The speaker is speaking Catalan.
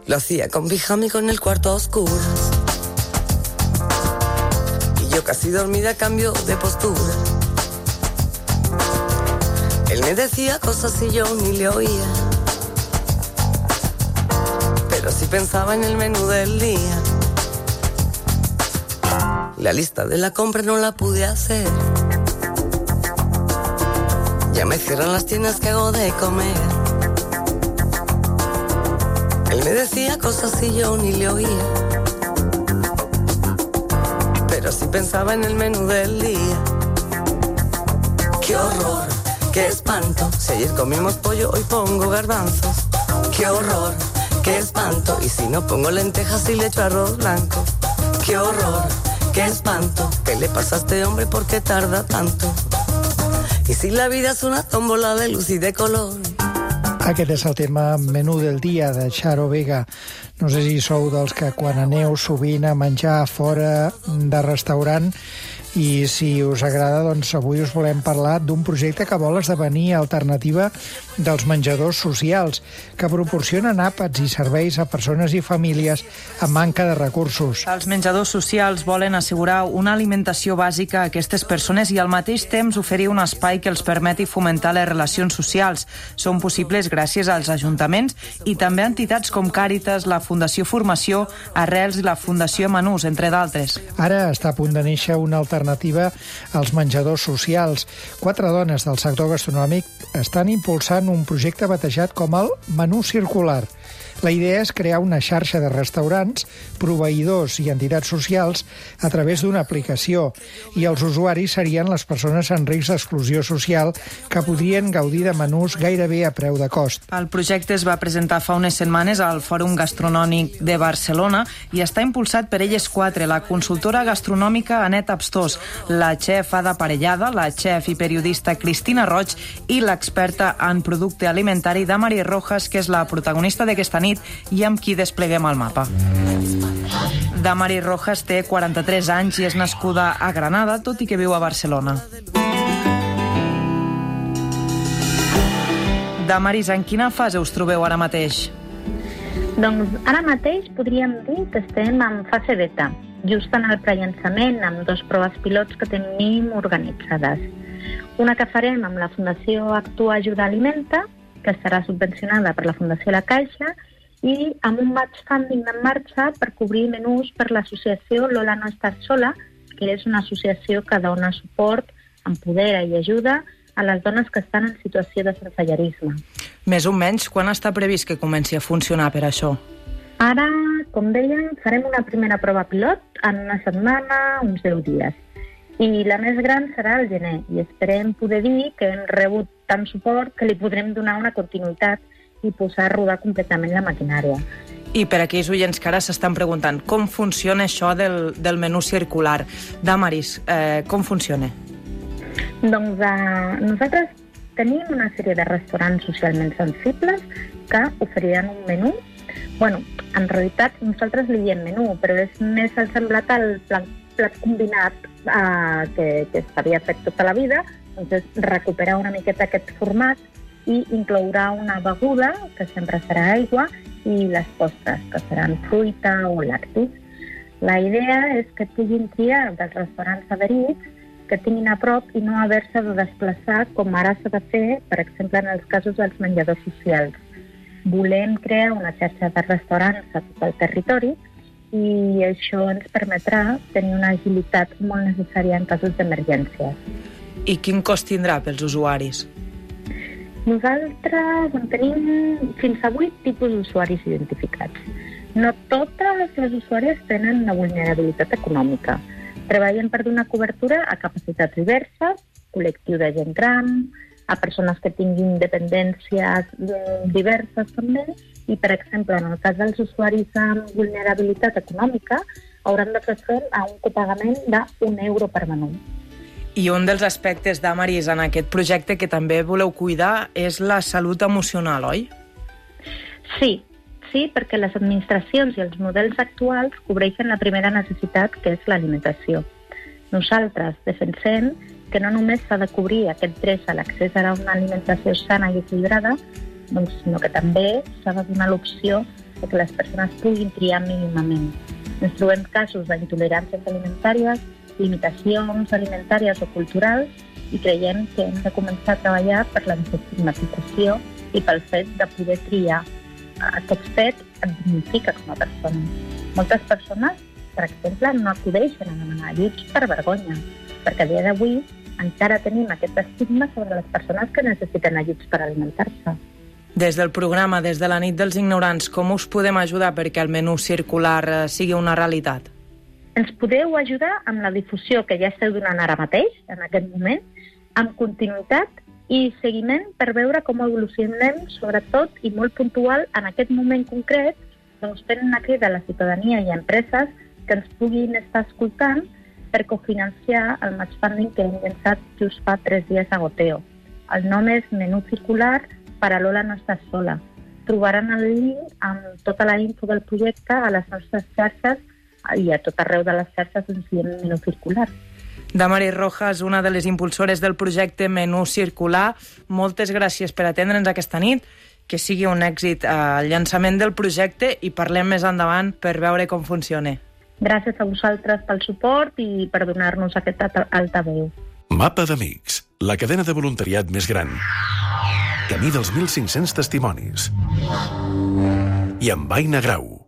Lo hacía con pijama y con el cuarto a oscuras. Y yo casi dormida cambio de postura. Él me decía cosas y yo ni le oía. Pero sí pensaba en el menú del día. La lista de la compra no la pude hacer. Ya me cierran las tiendas que hago de comer. Él me decía cosas y yo ni le oía. Pero sí pensaba en el menú del día. ¡Qué horror! ¡Qué espanto! Si ayer comimos pollo, hoy pongo garbanzos. ¡Qué horror! ¡Qué espanto! Y si no pongo lentejas y le echo arroz blanco. ¡Qué horror! ¡Qué espanto! ¿Qué le pasa a este hombre? ¿Por qué tarda tanto? Y si la vida és una tómbola de luz y de color. Aquest és el tema Menú del dia de Charo Vega. No sé si sou dels que quan aneu sovint a menjar fora de restaurant, i si us agrada, doncs avui us volem parlar d'un projecte que vol esdevenir alternativa dels menjadors socials, que proporcionen àpats i serveis a persones i famílies amb manca de recursos. Els menjadors socials volen assegurar una alimentació bàsica a aquestes persones i al mateix temps oferir un espai que els permeti fomentar les relacions socials. Són possibles gràcies als ajuntaments i també a entitats com Càritas, la Fundació Formació, Arrels i la Fundació Menús, entre d'altres. Ara està a punt de néixer una alternativa als menjadors socials. 4 dones del sector gastronòmic estan impulsant un projecte batejat com el Menú Circular. La idea és crear una xarxa de restaurants, proveïdors i entitats socials a través d'una aplicació, i els usuaris serien les persones en risc d'exclusió social que podrien gaudir de menús gairebé a preu de cost. El projecte es va presentar fa unes setmanes al Fòrum Gastronòmic de Barcelona i està impulsat per elles 4, la consultora gastronòmica Anet Abstós, la xef Ada Parellada, la xef i periodista Cristina Roig i l'experta en producte alimentari Damaris Rojas, que és la protagonista d'aquesta nit i amb qui despleguem el mapa. Damaris Rojas té 43 anys i és nascuda a Granada, tot i que viu a Barcelona. Damaris, en quina fase us trobeu ara mateix? Doncs ara mateix podríem dir que estem en fase beta, just en el prellançament amb 2 proves pilots que tenim organitzades. Una que farem amb la Fundació Actua Ajuda Alimenta, que estarà subvencionada per la Fundació La Caixa, i amb un match funding en marxa per cobrir menús per l'associació Lola no estàs sola, que és una associació que dona suport, empodera i ajuda a les dones que estan en situació de sensellarisme. Més o menys, quan està previst que comenci a funcionar per això? Ara, com dèiem, farem una primera prova pilot en una setmana, uns 10 dies. I la més gran serà al gener, i esperem poder dir que hem rebut tant suport que li podrem donar una continuïtat i posar a rodar completament la maquinària. I per aquells oients que ara s'estan preguntant com funciona això del menú circular. Damaris, com funciona? Doncs nosaltres tenim una sèrie de restaurants socialment sensibles que oferiran un menú. Bueno, en realitat nosaltres li diem menú, però és més semblat al plat combinat que s'havia fet tota la vida. Doncs és recuperar una miqueta aquest format i inclourà una beguda, que sempre serà aigua, i les postres, que seran fruita o lactis. La idea és que puguin triar dels restaurants adherits, que tinguin a prop i no haver-se de desplaçar, com ara s'ha de fer, per exemple, en els casos dels menjadors socials. Volem crear una xarxa de restaurants a tot el territori i això ens permetrà tenir una agilitat molt necessària en casos d'emergència. I quin cost tindrà pels usuaris? Nosaltres en tenim fins a 8 tipus d'usuaris identificats. No totes les usuàries tenen una vulnerabilitat econòmica. Treballen per donar cobertura a capacitats diverses, col·lectiu de gent gran, a persones que tinguin dependències diverses també, i, per exemple, en el cas dels usuaris amb vulnerabilitat econòmica, hauran de fer front a un copagament d'1 euro per menú. I un dels aspectes, Damaris, en aquest projecte que també voleu cuidar és la salut emocional, oi? Sí, perquè les administracions i els models actuals cobreixen la primera necessitat, que és l'alimentació. Nosaltres defensem que no només s'ha de cobrir aquest dret a l'accés a una alimentació sana i equilibrada, sinó que també s'ha de donar l'opció o que les persones puguin triar mínimament. Ens trobem casos d'intoleràncies alimentàries, limitacions alimentàries o culturals i creiem que hem de començar a treballar per la desestigmatització i pel fet de poder triar. Aquest fet et dignifica com a persona. Moltes persones, per exemple, no acudeixen a demanar ajuts per vergonya, perquè a dia d'avui encara tenim aquest estigma sobre les persones que necessiten ajuts per alimentar-se. Des del programa, des de la nit dels ignorants, com us podem ajudar perquè el menú circular sigui una realitat? Ens podeu ajudar amb la difusió que ja esteu donant ara mateix, en aquest moment, amb continuïtat i seguiment per veure com evolucionem, sobretot i molt puntual en aquest moment concret, doncs fent una crida a la ciutadania i a empreses que ens puguin estar escoltant per cofinanciar el match funding que hem llançat just fa 3 dies a Goteo. El nom és Menú Circular per a Lola no estàs sola. Trobaran el link amb tota la info del projecte a les nostres xarxes i a tot arreu de les xarxes ens diem Menú Circular. Damaris Rojas, una de les impulsores del projecte Menú Circular, moltes gràcies per atendre'ns aquesta nit, que sigui un èxit el llançament del projecte i parlem més endavant per veure com funciona. Gràcies a vosaltres pel suport i per donar-nos aquest altaveu. Mapa d'Amics, la cadena de voluntariat més gran. Camí dels 1.500 testimonis. I amb Aina Grau.